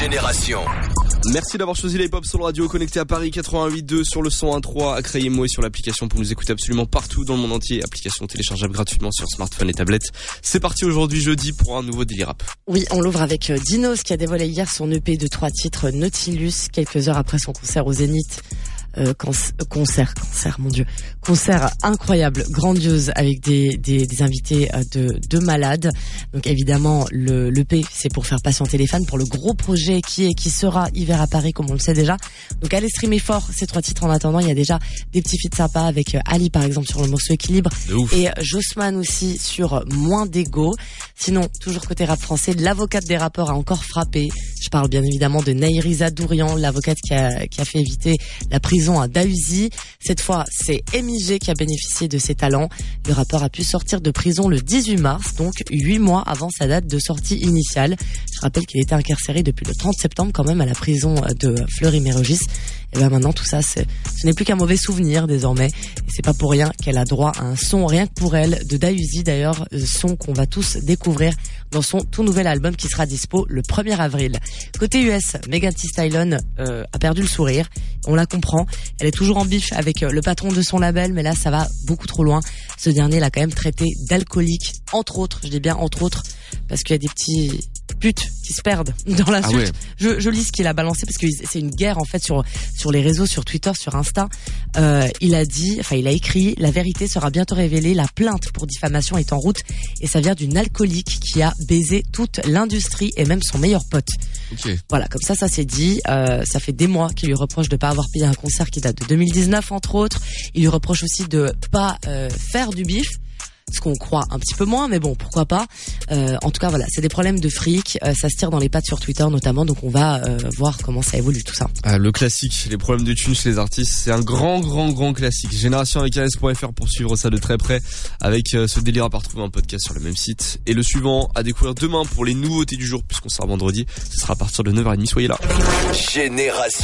Génération. Merci d'avoir choisi les Hip-Hop Soul Radio, connecté à Paris 88.2 sur le 101.3 à Crayemo et sur l'application pour nous écouter absolument partout dans le monde entier. Application téléchargeable gratuitement sur smartphone et tablette. C'est parti aujourd'hui jeudi pour un nouveau Daily Rap. Oui, on l'ouvre avec Dinos qui a dévoilé hier son EP de 3 titres Nautilus, quelques heures après son concert au Zénith. Concert incroyable, grandiose, avec des invités de malades. Donc évidemment l'EP c'est pour faire patienter les fans pour le gros projet qui sera Hiver à Paris, comme on le sait déjà. Donc allez streamer fort ces 3 titres. En attendant, il y a déjà des petits feats sympas avec Ali par exemple sur le morceau Équilibre et Jossman aussi sur Moins d'ego. Sinon, toujours côté rap français, l'avocate des rappeurs a encore frappé. Je parle bien évidemment de Nahiriza Dourian, l'avocate qui a fait éviter la prison à Dahuzi. Cette fois, c'est MIG qui a bénéficié de ses talents. Le rappeur a pu sortir de prison le 18 mars, donc 8 mois avant sa date de sortie initiale. Je rappelle qu'il était incarcéré depuis le 30 septembre quand même à la prison de Fleury-Mérogis. Et ben maintenant tout ça, ce n'est plus qu'un mauvais souvenir désormais. Et c'est pas pour rien qu'elle a droit à un son rien que pour elle de Dahuzi d'ailleurs, son qu'on va tous découvrir dans son tout nouvel album qui sera dispo le 1er avril. Côté US, Megan Thee Stallion a perdu le sourire. On la comprend. Elle est toujours en bif avec le patron de son label, mais là ça va beaucoup trop loin. Ce dernier l'a quand même traité d'alcoolique, entre autres. Je dis bien entre autres parce qu'il y a des petits putes qui se perdent dans l'insulte. Ah ouais. Je lis ce qu'il a balancé parce que c'est une guerre en fait sur les réseaux, sur Twitter, sur Insta. Il a écrit: la vérité sera bientôt révélée, la plainte pour diffamation est en route et ça vient d'une alcoolique qui a baisé toute l'industrie et même son meilleur pote. Okay. Voilà, comme ça c'est dit. Ça fait des mois qu'il lui reproche de pas avoir payé un concert qui date de 2019 entre autres. Il lui reproche aussi de pas faire du bif. Ce qu'on croit un petit peu moins, mais bon, pourquoi pas. En tout cas, voilà, c'est des problèmes de fric. Ça se tire dans les pattes sur Twitter notamment, donc on va voir comment ça évolue tout ça. Le classique, les problèmes de thunes chez les artistes, c'est un grand classique. Génération avec AS.fr pour suivre ça de très près, avec ce délire à retrouver un podcast sur le même site. Et le suivant à découvrir demain pour les nouveautés du jour, puisqu'on sera vendredi. Ce sera à partir de 9h30, soyez là. Génération.